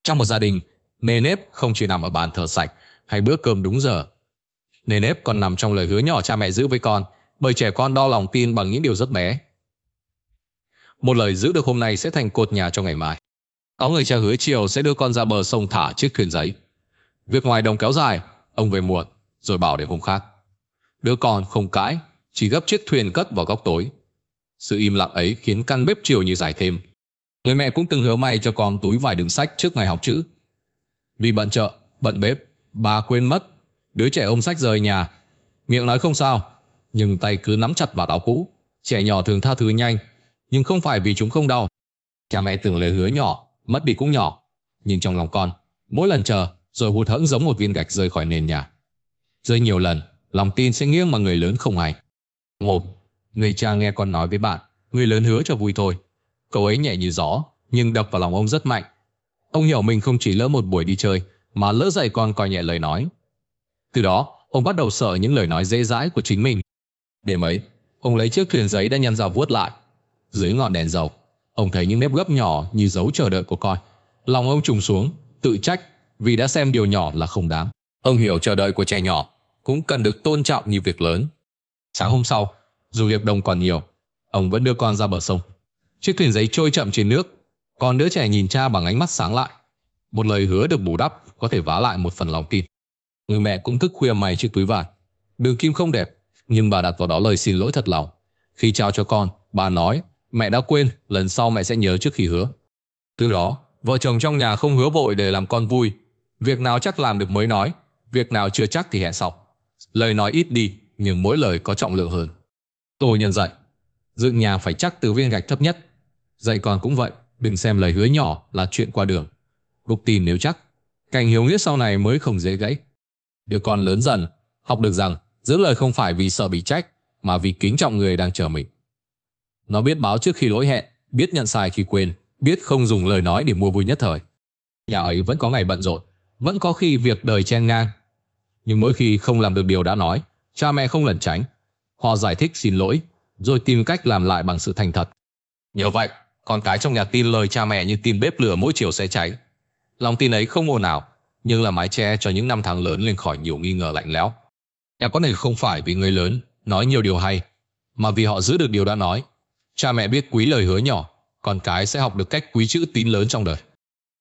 Trong một gia đình, nề nếp không chỉ nằm ở bàn thờ sạch hay bữa cơm đúng giờ. Nề nếp còn nằm trong lời hứa nhỏ cha mẹ giữ với con, bởi trẻ con đo lòng tin bằng những điều rất bé. Một lời giữ được hôm nay sẽ thành cột nhà cho ngày mai. Có người cha hứa chiều sẽ đưa con ra bờ sông thả chiếc thuyền giấy. Việc ngoài đồng kéo dài, ông về muộn, rồi bảo để hôm khác. Đứa con không cãi, chỉ gấp chiếc thuyền cất vào góc tối. Sự im lặng ấy khiến căn bếp chiều như dài thêm. Người mẹ cũng từng hứa may cho con túi vải đựng sách trước ngày học chữ. Vì bận chợ, bận bếp, bà quên mất. Đứa trẻ ôm sách rời nhà, miệng nói không sao, nhưng tay cứ nắm chặt vạt áo cũ. Trẻ nhỏ thường tha thứ nhanh, nhưng không phải vì chúng không đau. Cha mẹ tưởng lời hứa nhỏ, mất đi cũng nhỏ, nhưng trong lòng con, mỗi lần chờ, rồi hụt hẫng giống một viên gạch rơi khỏi nền nhà. Rơi nhiều lần, lòng tin sẽ nghiêng mà người lớn không hay. Một, người cha nghe con nói với bạn, người lớn hứa cho vui thôi. Câu ấy nhẹ như gió, nhưng đập vào lòng ông rất mạnh. Ông hiểu mình không chỉ lỡ một buổi đi chơi, mà lỡ dạy con coi nhẹ lời nói. Từ đó, ông bắt đầu sợ những lời nói dễ dãi của chính mình. Đêm ấy, ông lấy chiếc thuyền giấy đã nhăn ra vuốt lại. Dưới ngọn đèn dầu, ông thấy những nếp gấp nhỏ như dấu chờ đợi của con. Lòng ông trùng xuống, tự trách vì đã xem điều nhỏ là không đáng. Ông hiểu chờ đợi của trẻ nhỏ cũng cần được tôn trọng như việc lớn. Sáng hôm sau, dù việc đồng còn nhiều, ông vẫn đưa con ra bờ sông. Chiếc thuyền giấy trôi chậm trên nước, còn đứa trẻ nhìn cha bằng ánh mắt sáng lại. Một lời hứa được bù đắp có thể vá lại một phần lòng tin. Người mẹ cũng thức khuya may chiếc túi vải. Đường kim không đẹp, nhưng bà đặt vào đó lời xin lỗi thật lòng. Khi trao cho con, bà nói, mẹ đã quên, lần sau mẹ sẽ nhớ trước khi hứa. Từ đó, vợ chồng trong nhà không hứa vội để làm con vui. Việc nào chắc làm được mới nói, việc nào chưa chắc thì hẹn sau. Lời nói ít đi, nhưng mỗi lời có trọng lượng hơn. Tôi nhận dạy, dựng nhà phải chắc từ viên gạch thấp nhất. Dạy con cũng vậy, đừng xem lời hứa nhỏ là chuyện qua đường. Gục tin nếu chắc, cành hiếu nghĩa sau này mới không dễ gãy. Đứa con lớn dần, học được rằng giữ lời không phải vì sợ bị trách, mà vì kính trọng người đang chờ mình. Nó biết báo trước khi lỗi hẹn, biết nhận sai khi quên, biết không dùng lời nói để mua vui nhất thời. Nhà ấy vẫn có ngày bận rộn, vẫn có khi việc đời chen ngang. Nhưng mỗi khi không làm được điều đã nói, cha mẹ không lẩn tránh. Họ giải thích xin lỗi, rồi tìm cách làm lại bằng sự thành thật. Nhờ vậy, con cái trong nhà tin lời cha mẹ như tin bếp lửa mỗi chiều sẽ cháy. Lòng tin ấy không ồn ào, nhưng là mái che cho những năm tháng lớn lên khỏi nhiều nghi ngờ lạnh lẽo. Nhà có này không phải vì người lớn nói nhiều điều hay, mà vì họ giữ được điều đã nói. Cha mẹ biết quý lời hứa nhỏ, con cái sẽ học được cách quý chữ tín lớn trong đời.